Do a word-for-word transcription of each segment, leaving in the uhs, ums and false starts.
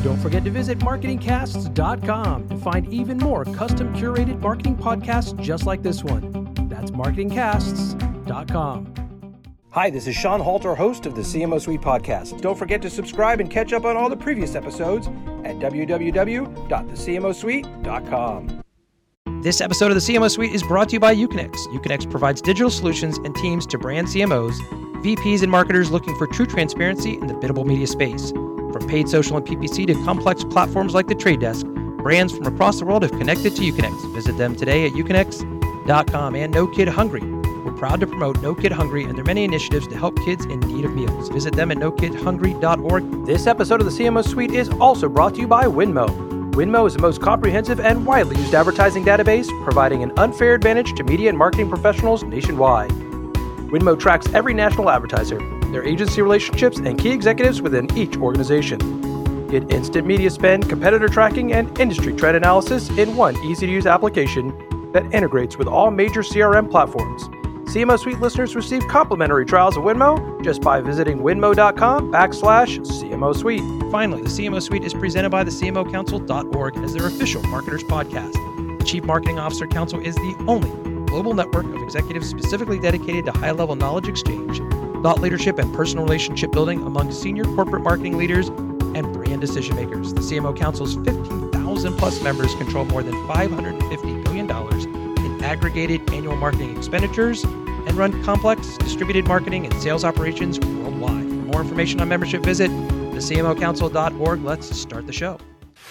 Don't forget to visit marketing casts dot com to find even more custom curated marketing podcasts just like this one. That's marketing casts dot com. Hi, this is Sean Halter, host of the C M O Suite podcast. Don't forget to subscribe and catch up on all the previous episodes at w w w dot the c m o suite dot com. This episode of the C M O Suite is brought to you by Uconnect. Uconnect provides digital solutions and teams to brand C M Os, V Ps, and marketers looking for true transparency in the biddable media space. From paid social and P P C to complex platforms like The Trade Desk, brands from across the world have connected to Uconnect. Visit them today at uconnect dot com. And No Kid Hungry. We're proud to promote No Kid Hungry and their many initiatives to help kids in need of meals. Visit them at no kid hungry dot org. This episode of the C M O Suite is also brought to you by Winmo. Winmo is the most comprehensive and widely used advertising database, providing an unfair advantage to media and marketing professionals nationwide. Winmo tracks every national advertiser, their agency relationships, and key executives within each organization. Get instant media spend, competitor tracking, and industry trend analysis in one easy-to-use application that integrates with all major C R M platforms. C M O Suite listeners receive complimentary trials of Winmo just by visiting winmo.com backslash CMO Suite. Finally, the C M O Suite is presented by the C M O Council dot org as their official marketers podcast. The Chief Marketing Officer Council is the only global network of executives specifically dedicated to high-level knowledge exchange, thought leadership, and personal relationship building among senior corporate marketing leaders and brand decision makers. The C M O Council's fifteen thousand plus members control more than five hundred fifty billion dollars in aggregated annual marketing expenditures and run complex distributed marketing and sales operations worldwide. For more information on membership, visit the C M O Council dot org. Let's start the show.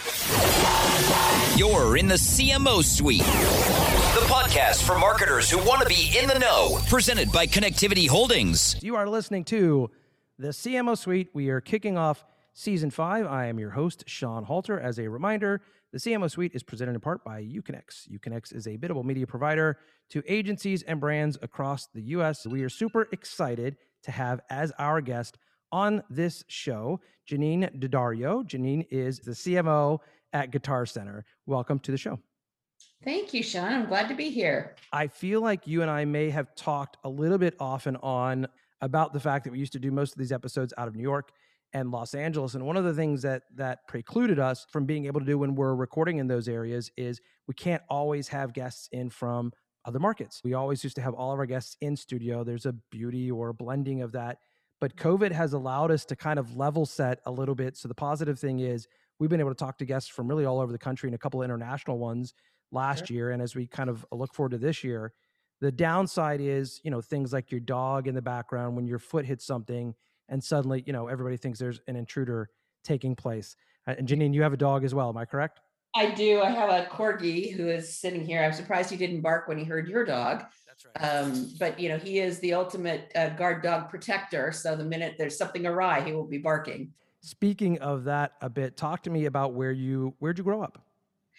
You're in the C M O Suite, the podcast for marketers who want to be in the know, presented by Connectivity Holdings. You are listening to the C M O Suite. We are kicking off Season five. I am your host, Sean Halter. As a reminder, the C M O Suite is presented in part by Uconnect. Uconnect is a biddable media provider to agencies and brands across the U S. We are super excited to have as our guest on this show, Janine D'Addario. Janine is the C M O at Guitar Center. Welcome to the show. Thank you, Sean. I'm glad to be here. I feel like you and I may have talked a little bit off and on about the fact that we used to do most of these episodes out of New York and Los Angeles. And one of the things that that precluded us from being able to do when we're recording in those areas is we can't always have guests in from other markets. We always used to have all of our guests in studio. There's a beauty or a blending of that. But COVID has allowed us to kind of level set a little bit. So the positive thing is we've been able to talk to guests from really all over the country and a couple of international ones last sure. year. And as we kind of look forward to this year, the downside is, you know, things like your dog in the background when your foot hits something and suddenly, you know, everybody thinks there's an intruder taking place. Uh, and Janine, you have a dog as well. Am I correct? I do. I have a corgi who is sitting here. I'm surprised he didn't bark when he heard your dog. That's right. Um, but, you know, he is the ultimate uh, guard dog protector. So the minute there's something awry, he will be barking. Speaking of that a bit, talk to me about where you, where'd you grow up?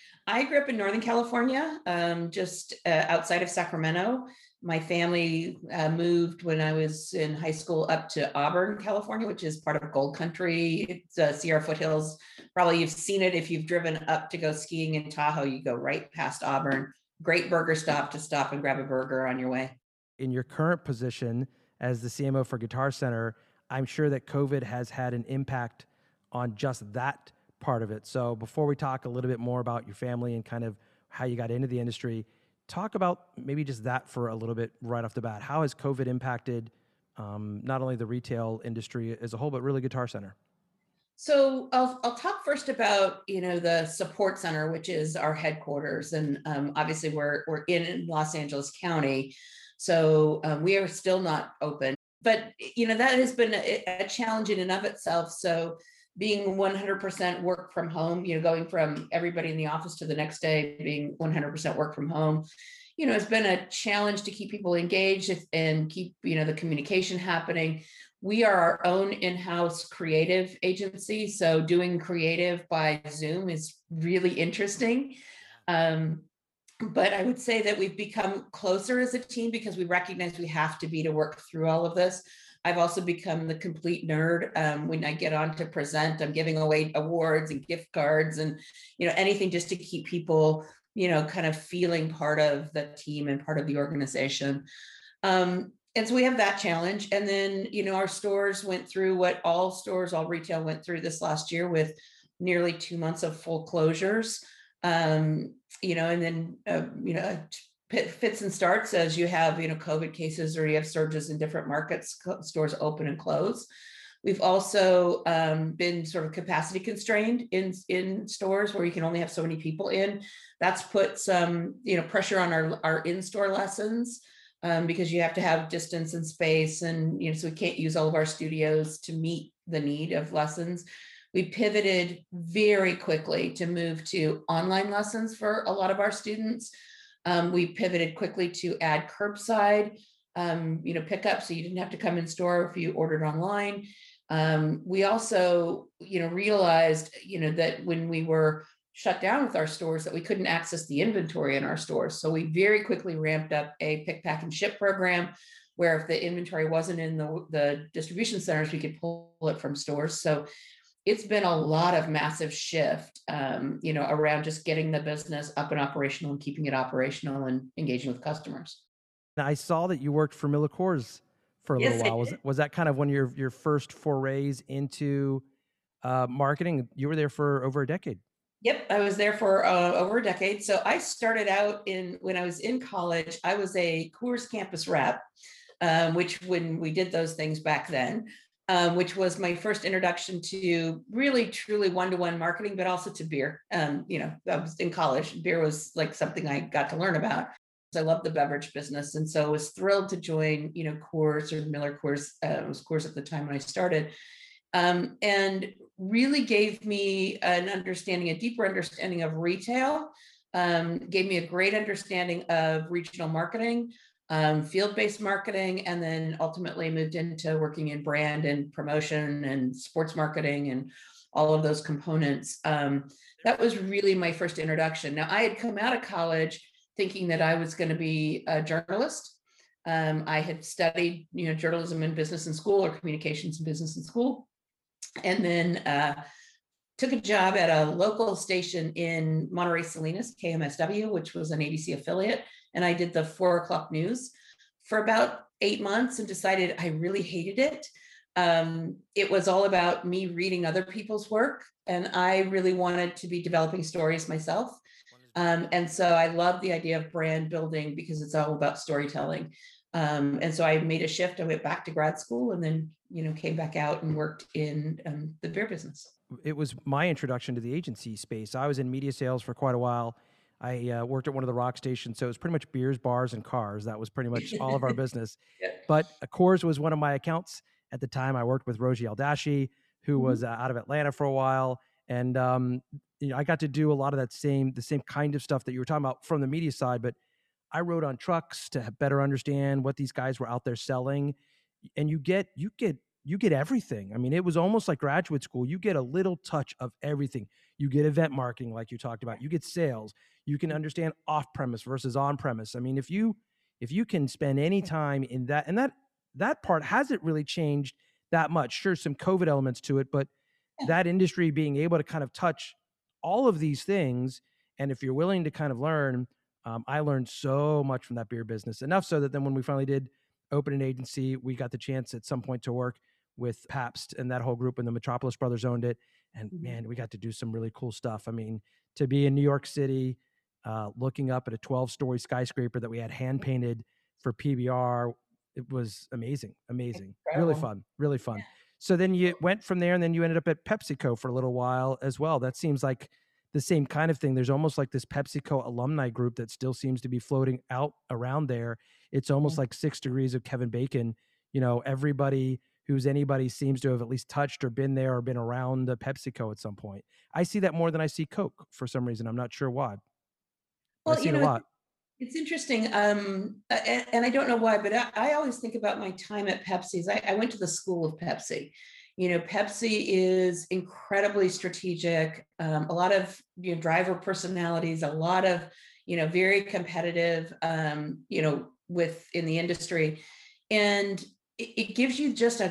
I grew up in Northern California, um, just uh, outside of Sacramento. My family uh, moved when I was in high school up to Auburn, California, which is part of Gold Country. It's uh, Sierra Foothills. Probably you've seen it if you've driven up to go skiing in Tahoe. You go right past Auburn. Great burger stop to stop and grab a burger on your way. In your current position as the C M O for Guitar Center, I'm sure that COVID has had an impact on just that part of it. So before we talk a little bit more about your family and kind of how you got into the industry, talk about maybe just that for a little bit right off the bat. How has COVID impacted um, not only the retail industry as a whole, but really Guitar Center? So I'll, I'll talk first about, you know, the support center, which is our headquarters. And um, obviously we're, we're in Los Angeles County. So um, we are still not open, but, you know, that has been a, a challenge in and of itself. So being one hundred percent work from home, you know, going from everybody in the office to the next day being one hundred percent work from home, you know, it's been a challenge to keep people engaged and keep, you know, the communication happening. We are our own in-house creative agency. So doing creative by Zoom is really interesting. Um, but I would say that we've become closer as a team because we recognize we have to be to work through all of this. I've also become the complete nerd. Um, when I get on to present, I'm giving away awards and gift cards and, you know, anything just to keep people, you know, kind of feeling part of the team and part of the organization. Um, and so we have that challenge. And then, you know, our stores went through what all stores, all retail went through this last year with nearly two months of full closures. Um, you know, and then, uh, you know, fits and starts as you have, you know, COVID cases or you have surges in different markets, stores open and close. We've also um, been sort of capacity constrained in, in stores where you can only have so many people in. That's put some, you know, pressure on our, our in-store lessons um, because you have to have distance and space, and, you know, so we can't use all of our studios to meet the need of lessons. We pivoted very quickly to move to online lessons for a lot of our students. Um, we pivoted quickly to add curbside, um, you know, pickup, so you didn't have to come in store if you ordered online. Um, we also, you know, realized, you know, that when we were shut down with our stores, that we couldn't access the inventory in our stores. So we very quickly ramped up a pick, pack, and ship program, where if the inventory wasn't in the, the distribution centers, we could pull it from stores. So it's been a lot of massive shift, um, you know, around just getting the business up and operational and keeping it operational and engaging with customers. Now, I saw that you worked for Miller Coors for a Yes, little while. Was was that kind of one of your your first forays into uh, marketing? You were there for over a decade. Yep, I was there for uh, over a decade. So I started out in when I was in college. I was a Coors campus rep, um, which when we did those things back then. Um, which was my first introduction to really, truly one-to-one marketing, but also to beer. Um, you know, I was in college. Beer was like something I got to learn about. I love the beverage business, and so I was thrilled to join, you know, Coors or Miller Coors. Uh, it was Coors at the time when I started, um, and really gave me an understanding, a deeper understanding of retail. Um, gave me a great understanding of regional marketing. Um, field-based marketing, and then ultimately moved into working in brand and promotion and sports marketing and all of those components. Um, that was really my first introduction. Now, I had come out of college thinking that I was going to be a journalist. Um, I had studied, you know, journalism and business in school, or communications and business in school, and then uh, took a job at a local station in Monterey Salinas, K M S W, which was an A B C affiliate. And I did the four o'clock news for about eight months and decided I really hated it. Um, it was all about me reading other people's work, and I really wanted to be developing stories myself. Um, and so I love the idea of brand building because it's all about storytelling. Um, and so I made a shift. I went back to grad school, and then, you know, came back out and worked in um, the beer business. It was my introduction to the agency space. I was in media sales for quite a while. I uh, worked at one of the rock stations, so it was pretty much beers, bars, and cars. That was pretty much all of our business. Yeah. But uh, Coors was one of my accounts at the time. I worked with Rosie Aldashi, who mm-hmm. was uh, out of Atlanta for a while, and um, you know, I got to do a lot of that same the same kind of stuff that you were talking about from the media side. But I rode on trucks to better understand what these guys were out there selling, and you get you get you get everything. I mean, it was almost like graduate school. You get a little touch of everything. You get event marketing, like you talked about. You get sales. You can understand off-premise versus on-premise. I mean, if you if you can spend any time in that, and that that part hasn't really changed that much. Sure, some COVID elements to it, but that industry being able to kind of touch all of these things, and if you're willing to kind of learn, um, I learned so much from that beer business. Enough so that then when we finally did open an agency, we got the chance at some point to work with Pabst and that whole group, and the Metropolis brothers owned it. And man, we got to do some really cool stuff. I mean, to be in New York City, uh, looking up at a twelve story skyscraper that we had hand painted for P B R, it was amazing, amazing, Incredible. really fun, really fun. So then you went from there, and then you ended up at PepsiCo for a little while as well. That seems like the same kind of thing. There's almost like this PepsiCo alumni group that still seems to be floating out around there. It's almost mm-hmm. like six degrees of Kevin Bacon. You know, everybody who's anybody seems to have at least touched or been there or been around the PepsiCo at some point. I see that more than I see Coke for some reason. I'm not sure why. Well, I see you know, it a lot. It's interesting. Um, and, and I don't know why, but I, I always think about my time at Pepsi's. I, I went to the school of Pepsi. You know, Pepsi is incredibly strategic. Um, a lot of, you know, driver personalities, a lot of, you know, very competitive, um, you know, with in the industry. And it, it gives you just a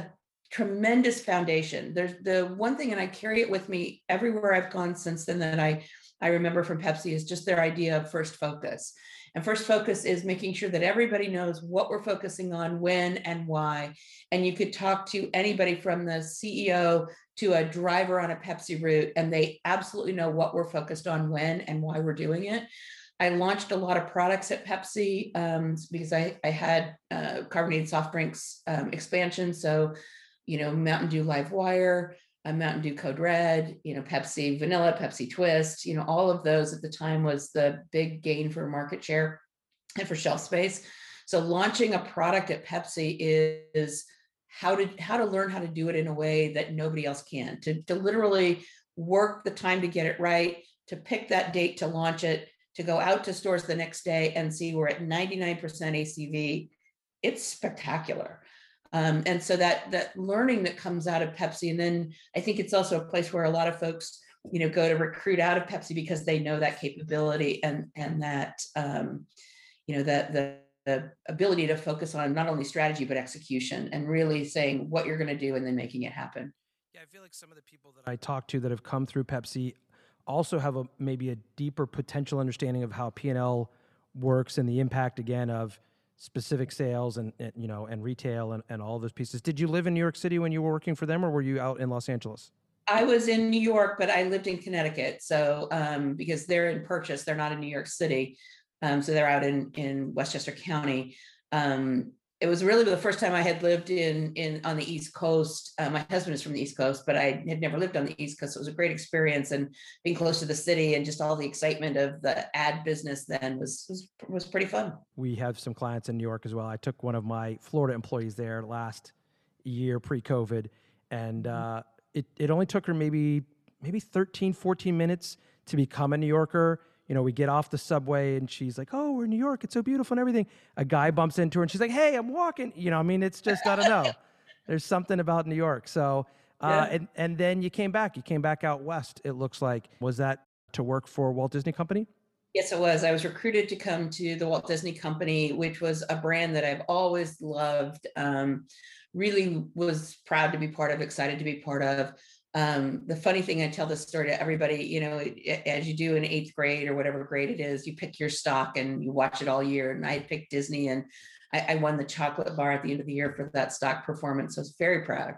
tremendous foundation. There's the one thing, and I carry it with me everywhere I've gone since then, that I, I remember from Pepsi, is just their idea of first focus. And first focus is making sure that everybody knows what we're focusing on, when and why. And you could talk to anybody from the C E O to a driver on a Pepsi route, and they absolutely know what we're focused on, when and why we're doing it. I launched a lot of products at Pepsi um, because I, I had uh, carbonated soft drinks um, expansion. So, you know, Mountain Dew Live Wire, uh, Mountain Dew Code Red, you know, Pepsi Vanilla, Pepsi Twist, you know, all of those at the time was the big gain for market share and for shelf space. So launching a product at Pepsi is, is how to how to learn how to do it in a way that nobody else can, to, to literally work the time to get it right, to pick that date to launch it, to go out to stores the next day and see we're at ninety-nine percent A C V. It's spectacular. Um, and so that that learning that comes out of Pepsi, and then I think it's also a place where a lot of folks, you know, go to recruit out of Pepsi because they know that capability and and that um, you know that the the ability to focus on not only strategy but execution, and really saying what you're going to do and then making it happen. Yeah, I feel like some of the people that I talk to that have come through Pepsi also have a maybe a deeper potential understanding of how P and L works and the impact, again, of specific sales and, and you know and retail and, and all those pieces. Did you live in New York City when you were working for them, or were you out in Los Angeles? I was in New York, but I lived in Connecticut. So um, because they're in Purchase, they're not in New York City. Um, so they're out in, in Westchester County. Um, it was really the first time I had lived in, in on the East Coast. Uh, my husband is from the East Coast, but I had never lived on the East Coast. So it was a great experience, and being close to the city and just all the excitement of the ad business then was, was, was pretty fun. We have some clients in New York as well. I took one of my Florida employees there last year pre-COVID, and uh, it, it only took her maybe, maybe thirteen, fourteen minutes to become a New Yorker. You know, we get off the subway and she's like, oh, we're in New York. It's so beautiful and everything. A guy bumps into her and she's like, hey, I'm walking. You know, I mean, it's just, I don't know. There's something about New York. So, uh, yeah. and, and then you came back. You came back out west, it looks like. Was that to work for Walt Disney Company? Yes, it was. I was recruited to come to the Walt Disney Company, which was a brand that I've always loved. Um, really was proud to be part of, excited to be part of. Um, the funny thing, I tell this story to everybody, you know, as you do in eighth grade or whatever grade it is, you pick your stock and you watch it all year. And I picked Disney, and I, I won the chocolate bar at the end of the year for that stock performance. So I was very proud.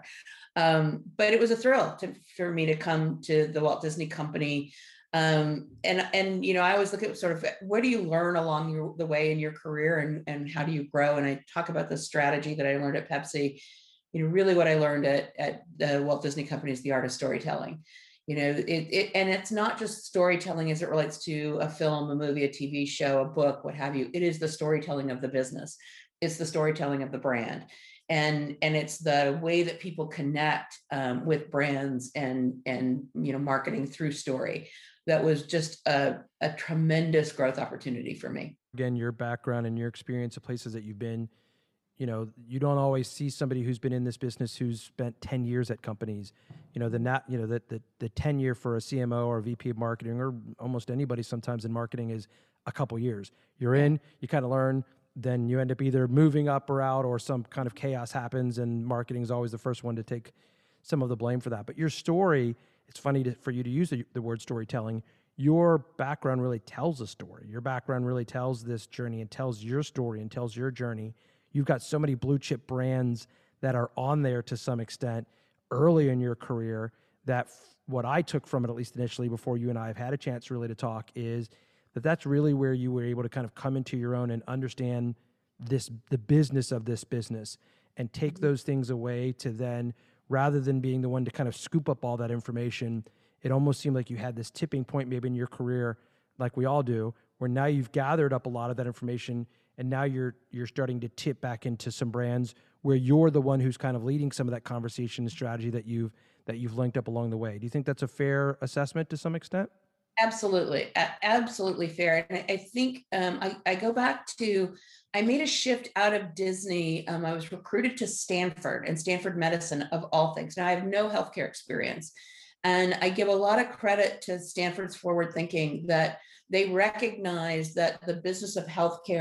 Um, but it was a thrill to, for me to come to the Walt Disney Company. Um, and, and, you know, I always look at sort of, what do you learn along your, the way in your career, and, and how do you grow? And I talk about the strategy that I learned at Pepsi. You know, really what I learned at, at the Walt Disney Company is the art of storytelling. You know, it, it, and it's not just storytelling as it relates to a film, a movie, a T V show, a book, what have you. It is the storytelling of the business. It's the storytelling of the brand. And, and it's the way that people connect um, with brands and, and, you know, marketing through story. That was just a, a tremendous growth opportunity for me. Again, your background and your experience of places that you've been, you know, you don't always see somebody who's been in this business who's spent ten years at companies. You know, the not, you know, the, the, the tenure for a C M O or a V P of marketing, or almost anybody sometimes in marketing, is a couple years. You're in, you kind of learn, then you end up either moving up or out, or some kind of chaos happens, and marketing is always the first one to take some of the blame for that. But your story, it's funny to, for you to use the, the word storytelling. Your background really tells a story. Your background really tells this journey and tells your story and tells your journey. You've got so many blue chip brands that are on there to some extent early in your career that f- what I took from it, at least initially, before you and I have had a chance really to talk, is that that's really where you were able to kind of come into your own and understand this, the business of this business, and take those things away to then, rather than being the one to kind of scoop up all that information, it almost seemed like you had this tipping point maybe in your career, like we all do, where now you've gathered up a lot of that information, and now you're you're starting to tip back into some brands where you're the one who's kind of leading some of that conversation and strategy that you've that you've linked up along the way. Do you think that's a fair assessment to some extent? Absolutely, a- absolutely fair. And I I think um, I, I go back to, I made a shift out of Disney. Um, I was recruited to Stanford and Stanford Medicine, of all things. Now I have no healthcare experience, and I give a lot of credit to Stanford's forward thinking that they recognize that the business of healthcare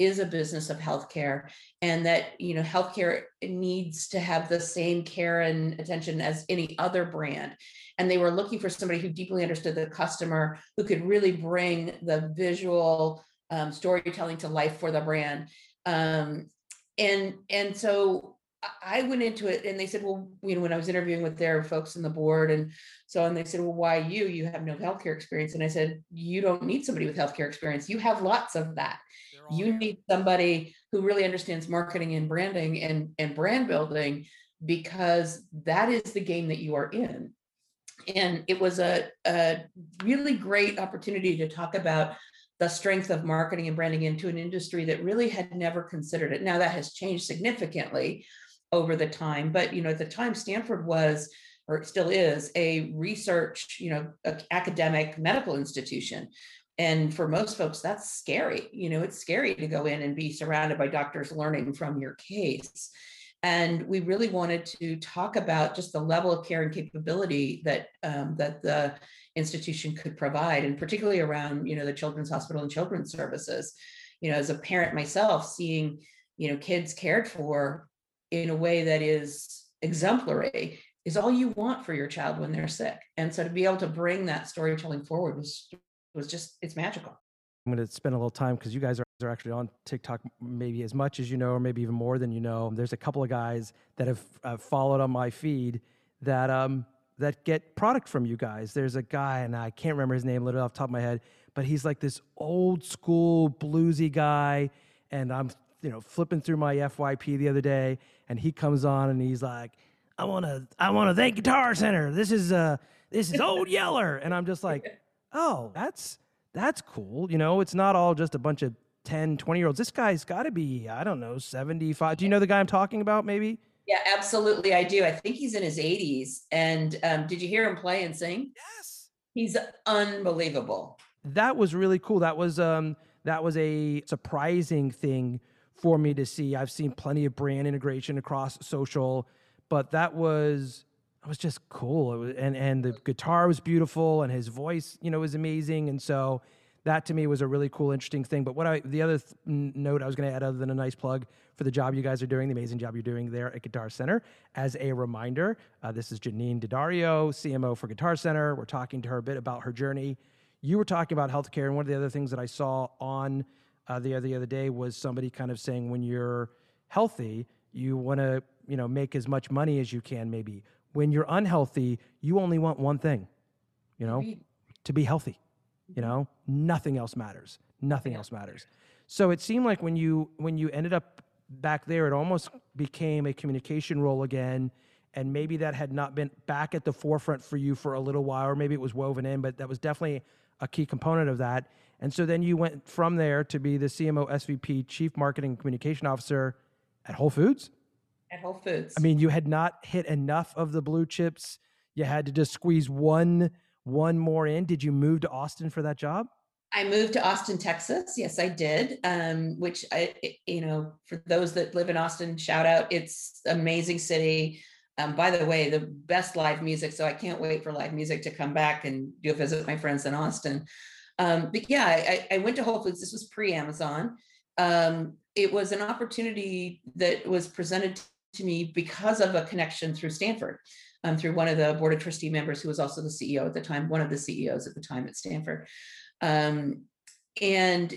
is a business of healthcare, and that, you know, healthcare needs to have the same care and attention as any other brand. And they were looking for somebody who deeply understood the customer, who could really bring the visual um, storytelling to life for the brand. Um, and and so I went into it, and they said, well, you know, when I was interviewing with their folks in the board and so on, they said, well, why you? You have no healthcare experience. And I said, you don't need somebody with healthcare experience. You have lots of that. You here. Need somebody who really understands marketing and branding and, and brand building, because that is the game that you are in. And it was a, a really great opportunity to talk about the strength of marketing and branding into an industry that really had never considered it. Now that has changed significantly over the time, but, you know, at the time Stanford was, or it still is, a research, you know, academic medical institution. And for most folks, that's scary. You know, it's scary to go in and be surrounded by doctors learning from your case. And we really wanted to talk about just the level of care and capability that um, that the institution could provide, and particularly around, you know, the Children's Hospital and Children's Services. You know, as a parent myself, seeing, you know, kids cared for in a way that is exemplary is all you want for your child when they're sick. And so to be able to bring that storytelling forward was was just, it's magical. I'm going to spend a little time, because you guys are, are actually on TikTok maybe as much as you know, or maybe even more than you know. There's a couple of guys that have uh, followed on my feed that um that get product from you guys. There's a guy, and I can't remember his name literally off the top of my head, but he's like this old school bluesy guy. And I'm, you know, flipping through my F Y P the other day, and he comes on and he's like, I want to, I want to thank Guitar Center. This is uh, this is Old Yeller. And I'm just like, oh, that's, that's cool. You know, it's not all just a bunch of ten, twenty year olds. This guy's got to be, I don't know, seventy-five. Do you know the guy I'm talking about maybe? Yeah, absolutely. I do. I think he's in his eighties. And um, did you hear him play and sing? Yes. He's unbelievable. That was really cool. That was, um, that was a surprising thing for me to see. I've seen plenty of brand integration across social, but that was, it was just cool. It was, and, and the guitar was beautiful, and his voice, you know, was amazing. And so that to me was a really cool, interesting thing. But what I, the other th- note I was going to add, other than a nice plug for the job you guys are doing, the amazing job you're doing there at Guitar Center. As a reminder, uh, this is Janine Daddario, C M O for Guitar Center. We're talking to her a bit about her journey. You were talking about healthcare, and one of the other things that I saw on uh, the other the other day was somebody kind of saying, when you're healthy, you want to, you know, make as much money as you can. Maybe when you're unhealthy, you only want one thing, you know, to be healthy. You know, nothing else matters. Nothing else matters. So it seemed like when you when you ended up back there, it almost became a communication role again. And maybe that had not been back at the forefront for you for a little while, or maybe it was woven in, but that was definitely a key component of that. And so then you went from there to be the C M O, S V P, Chief Marketing and Communication Officer at Whole Foods? At Whole Foods. I mean, you had not hit enough of the blue chips. You had to just squeeze one one more in. Did you move to Austin for that job? I moved to Austin, Texas. Yes, I did. Um, which I, you know, for those that live in Austin, shout out. It's an amazing city. Um, by the way, the best live music. So I can't wait for live music to come back and do a visit with my friends in Austin. Um, but yeah, I, I went to Whole Foods. This was pre-Amazon. Um, it was an opportunity that was presented to me because of a connection through Stanford. Um, through one of the board of trustee members who was also the C E O at the time, one of the C E Os at the time at Stanford. Um, and,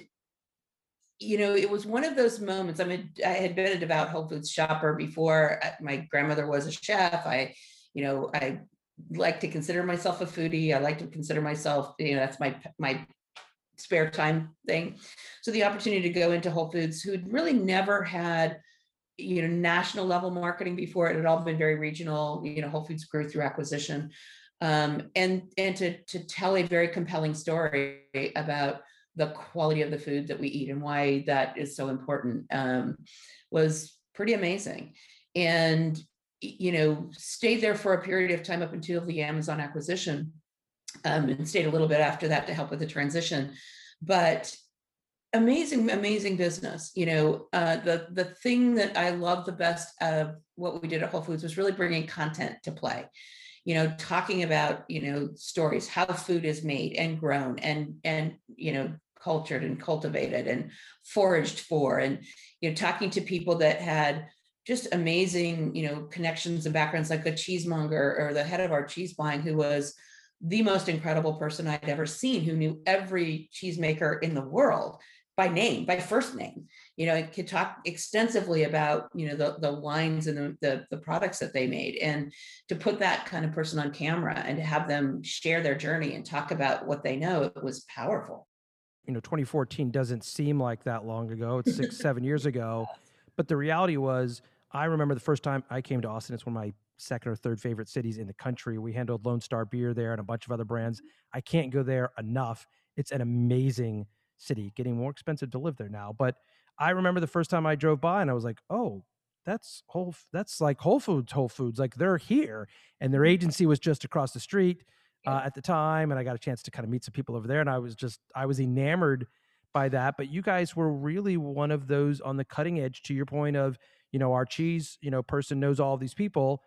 you know, it was one of those moments. I mean, I had been a devout Whole Foods shopper before. My grandmother was a chef. I, you know, I like to consider myself a foodie. I like to consider myself, you know, that's my, my spare time thing. So the opportunity to go into Whole Foods, who'd really never had, you know, national level marketing before. It had all been very regional. You know, Whole Foods grew through acquisition, um, and and to to tell a very compelling story about the quality of the food that we eat and why that is so important um, was pretty amazing. And you know, stayed there for a period of time up until the Amazon acquisition, um, and stayed a little bit after that to help with the transition, but. Amazing, amazing business. You know, uh, the the thing that I love the best of what we did at Whole Foods was really bringing content to play. You know, talking about, you know, stories, how food is made and grown, and and you know, cultured and cultivated and foraged for, and, you know, talking to people that had just amazing, you know, connections and backgrounds, like a cheesemonger or the head of our cheese buying, who was the most incredible person I'd ever seen, who knew every cheesemaker in the world by name, by first name. You know, could talk extensively about, you know, the, the lines and the, the, the products that they made. And to put that kind of person on camera and to have them share their journey and talk about what they know, it was powerful. You know, twenty fourteen doesn't seem like that long ago. It's six, seven years ago. But the reality was, I remember the first time I came to Austin. It's one of my second or third favorite cities in the country. We handled Lone Star Beer there and a bunch of other brands. I can't go there enough. It's an amazing city, getting more expensive to live there now. But I remember the first time I drove by and I was like, oh, that's whole, that's like Whole Foods, Whole Foods, like they're here. And their agency was just across the street uh, at the time. And I got a chance to kind of meet some people over there. And I was just, I was enamored by that. But you guys were really one of those on the cutting edge, to your point of, you know, our cheese, you know, person knows all of these people.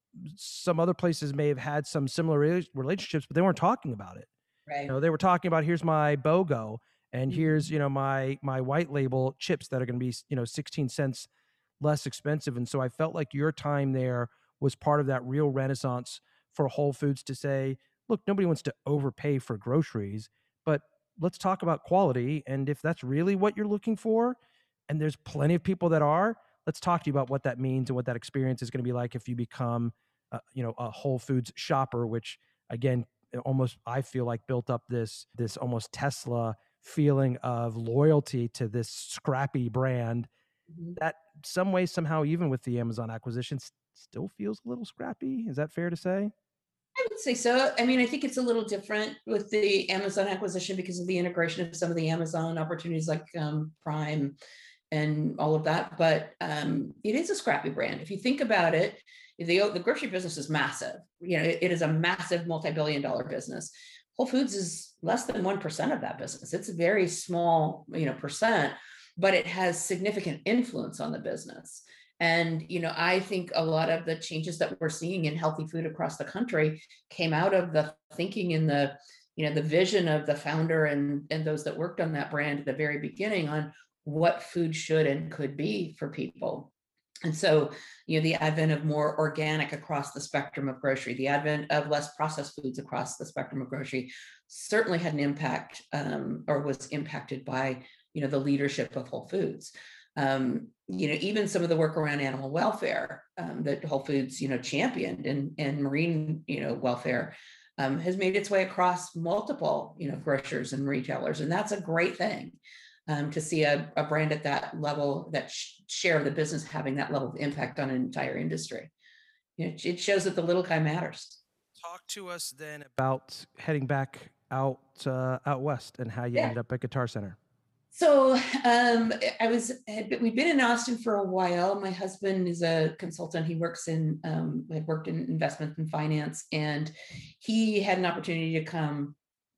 Some other places may have had some similar relationships, but they weren't talking about it. Right. You know, they were talking about, here's my BOGO, and mm-hmm. here's, you know, my my white label chips that are going to be, you know, sixteen cents less expensive. And so I felt like your time there was part of that real renaissance for Whole Foods to say, look, nobody wants to overpay for groceries, but let's talk about quality. And if that's really what you're looking for, and there's plenty of people that are, let's talk to you about what that means and what that experience is going to be like if you become, uh, you know, a Whole Foods shopper, which again, almost, I feel like built up this, this almost Tesla feeling of loyalty to this scrappy brand mm-hmm. that some way, somehow, even with the Amazon acquisition, still feels a little scrappy. Is that fair to say? I would say so. I mean, I think it's a little different with the Amazon acquisition because of the integration of some of the Amazon opportunities like um, Prime and all of that. But um, it is a scrappy brand. If you think about it, the, the grocery business is massive. You know, it, it is a massive multi-billion dollar business. Whole Foods is less than one percent of that business. It's a very small, you know, percent, but it has significant influence on the business. And, you know, I think a lot of the changes that we're seeing in healthy food across the country came out of the thinking in the, you know, the vision of the founder and, and those that worked on that brand at the very beginning on what food should and could be for people. And so, you know, the advent of more organic across the spectrum of grocery, the advent of less processed foods across the spectrum of grocery certainly had an impact um, or was impacted by, you know, the leadership of Whole Foods. Um, you know, even some of the work around animal welfare um, that Whole Foods, you know, championed and, and marine, you know, welfare um, has made its way across multiple, you know, grocers and retailers. And that's a great thing um, to see a, a brand at that level, that sh- share of the business having that level of impact on an entire industry. You know, it shows that the little guy matters. Talk to us then about heading back out, uh, out west and how you yeah. ended up at Guitar Center. So um, I was, had, we'd been in Austin for a while. My husband is a consultant. He works in, um, had worked in investment and finance, and he had an opportunity to come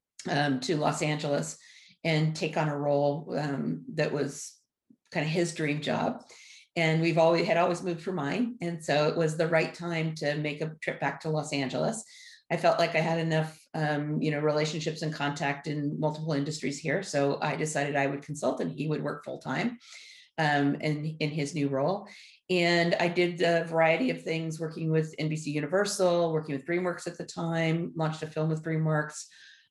um, to Los Angeles and take on a role um, that was kind of his dream job. And we've always had always moved for mine. And so it was the right time to make a trip back to Los Angeles. I felt like I had enough, um, you know, relationships and contact in multiple industries here. So I decided I would consult and he would work full time um, in, in his new role. And I did a variety of things, working with N B C Universal, working with DreamWorks at the time, launched a film with DreamWorks.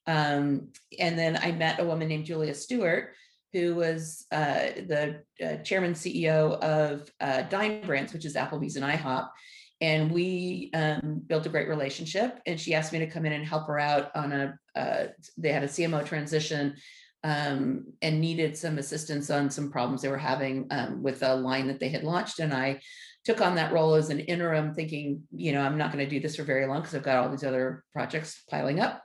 Um, and then I met a woman named Julia Stewart, who was uh, the uh, chairman C E O of uh, Dine Brands, which is Applebee's and IHOP. And we um, built a great relationship, and she asked me to come in and help her out on a, uh, they had a C M O transition um, and needed some assistance on some problems they were having um, with a line that they had launched. And I took on that role as an interim, thinking, you know, I'm not going to do this for very long because I've got all these other projects piling up.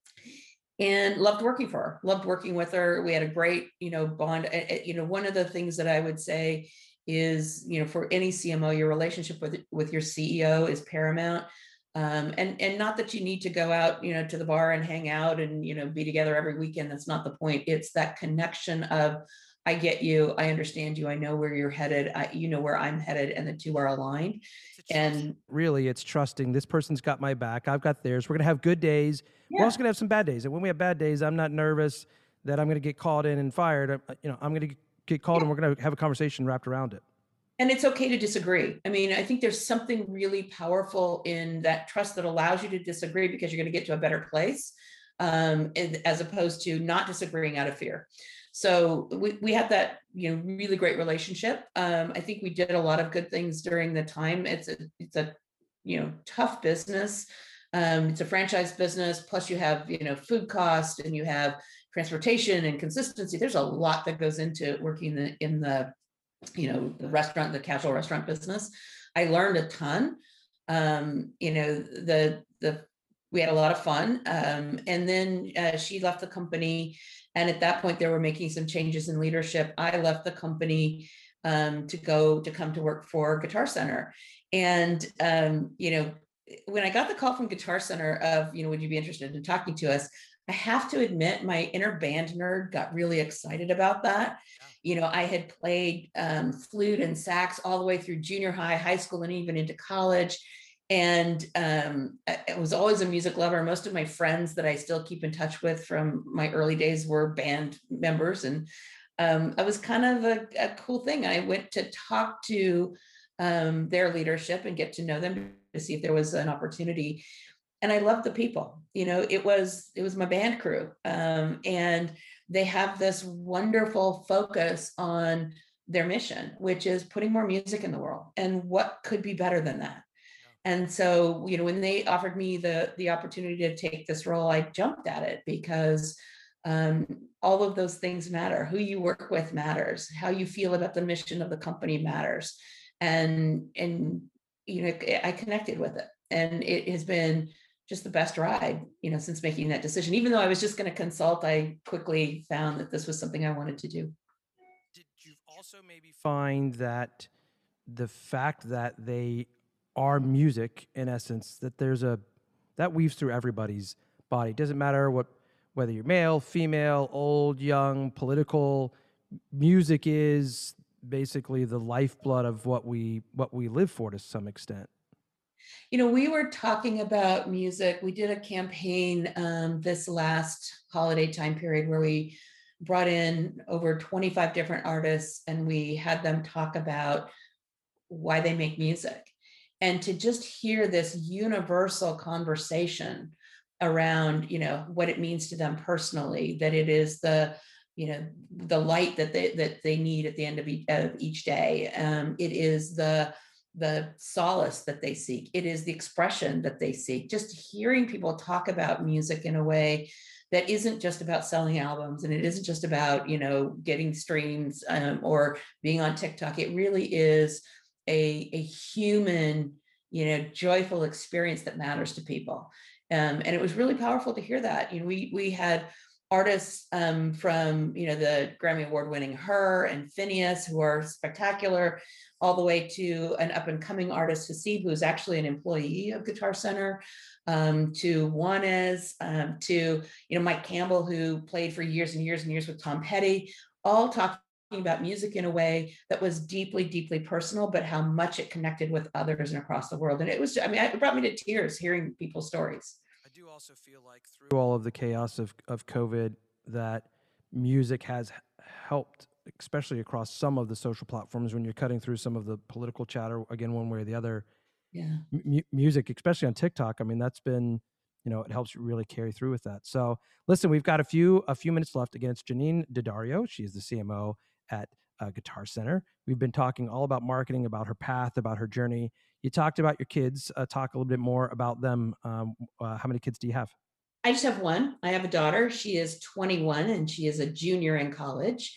And loved working for her, loved working with her. We had a great, you know, bond. You know, one of the things that I would say is, you know, for any C M O, your relationship with with your C E O is paramount. Um, and, and not that you need to go out, you know, to the bar and hang out and, you know, be together every weekend. That's not the point. It's that connection of, I get you, I understand you, I know where you're headed, I, you know where I'm headed, and the two are aligned. And really, it's trusting this person's got my back, I've got theirs. We're going to have good days. Yeah. We're also going to have some bad days. And when we have bad days, I'm not nervous that I'm going to get called in and fired. Uh, You know, I'm going to get called and we're going to have a conversation wrapped around it. And it's okay to disagree. I mean, I think there's something really powerful in that trust that allows you to disagree because you're going to get to a better place, um, as opposed to not disagreeing out of fear. So we, we had that, you know, really great relationship. Um, I think we did a lot of good things during the time. It's a, it's a, you know, tough business. Um, it's a franchise business. Plus you have, you know, food cost and you have transportation and consistency. There's a lot that goes into working the, in the, you know, the restaurant, the casual restaurant business. I learned a ton. Um, you know, the, the, we had a lot of fun. Um, and then uh, she left the company. And at that point, they were making some changes in leadership. I left the company um, to go to come to work for Guitar Center. And, um, you know, when I got the call from Guitar Center of, you know, would you be interested in talking to us? I have to admit, my inner band nerd got really excited about that. You know, I had played um, flute and sax all the way through junior high, high school, and even into college. And um, I was always a music lover. Most of my friends that I still keep in touch with from my early days were band members. And um, it was kind of a, a cool thing. I went to talk to um, their leadership and get to know them to see if there was an opportunity. And I loved the people. You know, it was it was my band crew, um, and they have this wonderful focus on their mission, which is putting more music in the world. And what could be better than that? And so, you know, when they offered me the the opportunity to take this role, I jumped at it because um, all of those things matter. Who you work with matters. How you feel about the mission of the company matters. And and you know, I connected with it, and it has been just the best ride, you know, since making that decision. Even though I was just going to consult, I quickly found that this was something I wanted to do. Did you also maybe find that the fact that they are music, in essence, that there's a that weaves through everybody's body? It doesn't matter what whether you're male, female, old, young, political. Music is basically the lifeblood of what we what we live for to some extent. You know, we were talking about music. We did a campaign um, this last holiday time period where we brought in over twenty-five different artists and we had them talk about why they make music. And to just hear this universal conversation around, you know, what it means to them personally, that it is the, you know, the light that they that they need at the end of each, of each day. Um, it is the the solace that they seek. It is the expression that they seek. Just hearing people talk about music in a way that isn't just about selling albums, and it isn't just about, you know, getting streams um, or being on TikTok. It really is a, a human, you know, joyful experience that matters to people. Um, and it was really powerful to hear that. You know, we we had artists um, from, you know, the Grammy Award winning Her and Phineas, who are spectacular, all the way to an up and coming artist, Hasib, who's actually an employee of Guitar Center, um, to Juanes, um, to, you know, Mike Campbell, who played for years and years and years with Tom Petty, all talking about music in a way that was deeply, deeply personal, but how much it connected with others and across the world. And it was, I mean, it brought me to tears hearing people's stories. I do also feel like through all of the chaos of, of COVID, that music has helped, especially across some of the social platforms when you're cutting through some of the political chatter, again, one way or the other. Yeah. M- music, especially on TikTok. I mean, that's been, you know, it helps you really carry through with that. So listen, we've got a few, a few minutes left. Again, it's Janine Daddario. She is the C M O at uh, Guitar Center. We've been talking all about marketing, about her path, about her journey. You talked about your kids. Uh, talk a little bit more about them. Um, uh, how many kids do you have? I just have one. I have a daughter. She is twenty-one and she is a junior in college.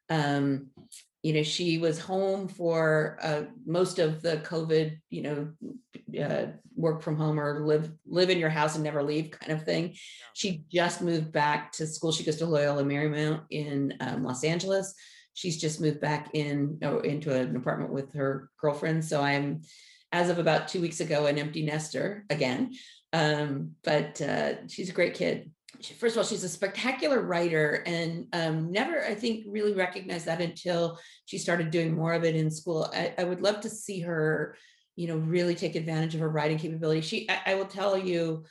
Um, you know, she was home for uh, most of the COVID, you know, uh, work from home or live live in your house and never leave kind of thing. She just moved back to school. She goes to Loyola Marymount in um, Los Angeles. She's just moved back in oh, into an apartment with her girlfriend. So I'm, as of about two weeks ago, an empty nester again. Um, but uh, she's a great kid. First of all, she's a spectacular writer and um, never, I think, really recognized that until she started doing more of it in school. I, I would love to see her, you know, really take advantage of her writing capability. She, I, I will tell you,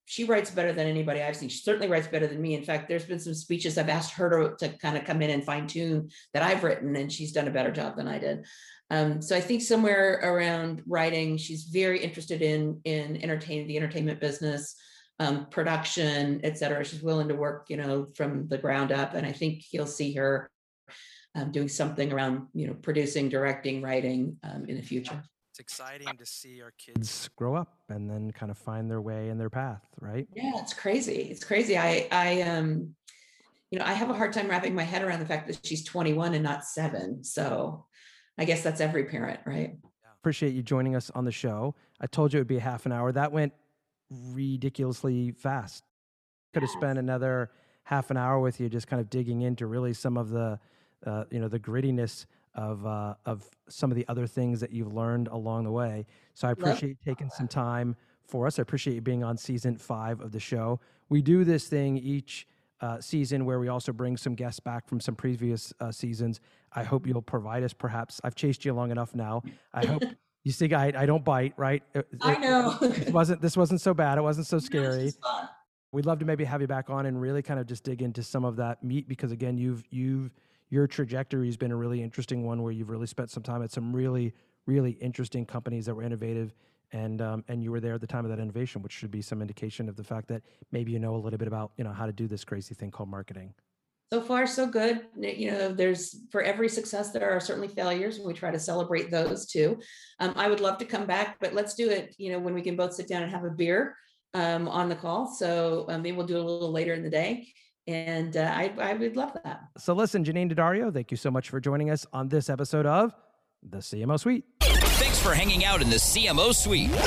she writes better than anybody I've seen. She certainly writes better than me. In fact, there's been some speeches I've asked her to, to kind of come in and fine tune that I've written, and she's done a better job than I did. Um, so I think somewhere around writing, she's very interested in, in entertaining the entertainment business, um, production, et cetera. She's willing to work, you know, from the ground up. And I think you'll see her um, doing something around, you know, producing, directing, writing um, in the future. It's exciting to see our kids grow up and then kind of find their way and their path, right? Yeah, it's crazy. It's crazy. I, I, um, you know, I have a hard time wrapping my head around the fact that she's twenty-one and not seven. So I guess that's every parent, right? Appreciate you joining us on the show. I told you it would be a half an hour. That went ridiculously fast. Could have spent another half an hour with you just kind of digging into really some of the, uh, you know, the grittiness of uh, of some of the other things that you've learned along the way. So I appreciate you taking some time for us. I appreciate you being on season five of the show. We do this thing each uh, season where we also bring some guests back from some previous uh, seasons. I hope you'll provide us perhaps. I've chased you long enough now. I hope you see, I, I don't bite, right? It, I know. It wasn't, this wasn't so bad. It wasn't so scary. No, We'd love to maybe have you back on and really kind of just dig into some of that meat, because again, you've, you've, your trajectory has been a really interesting one where you've really spent some time at some really, really interesting companies that were innovative, and um, and you were there at the time of that innovation, which should be some indication of the fact that maybe you know a little bit about, you know, how to do this crazy thing called marketing. So far, so good. You know, there's, for every success, there are certainly failures, and we try to celebrate those too. Um, I would love to come back, but let's do it, you know, when we can both sit down and have a beer um, on the call. So um, maybe we'll do it a little later in the day. And uh, I, I would love that. So listen, Janine D'Addario, thank you so much for joining us on this episode of the C M O Suite. Thanks for hanging out in the C M O Suite, the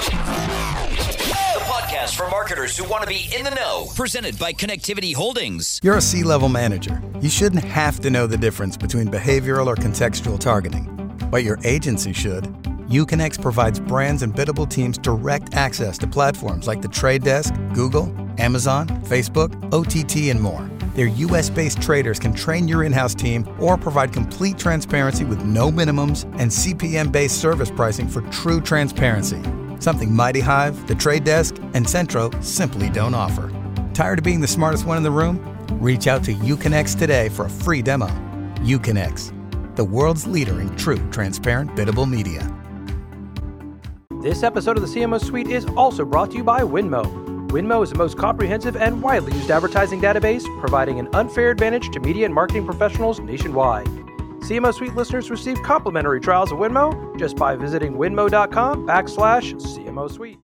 podcast for marketers who want to be in the know, presented by Connectivity Holdings. You're a C-level manager. You shouldn't have to know the difference between behavioral or contextual targeting, but your agency should. Uconnect provides brands and biddable teams direct access to platforms like The Trade Desk, Google, Amazon, Facebook, O T T, and more. Their U S-based traders can train your in-house team or provide complete transparency with no minimums and C P M-based service pricing for true transparency. Something Mighty Hive, The Trade Desk, and Centro simply don't offer. Tired of being the smartest one in the room? Reach out to Uconnect today for a free demo. Uconnect, the world's leader in true transparent biddable media. This episode of the C M O Suite is also brought to you by Winmo. Winmo is the most comprehensive and widely used advertising database, providing an unfair advantage to media and marketing professionals nationwide. C M O Suite listeners receive complimentary trials of Winmo just by visiting winmo.com backslash CMO Suite.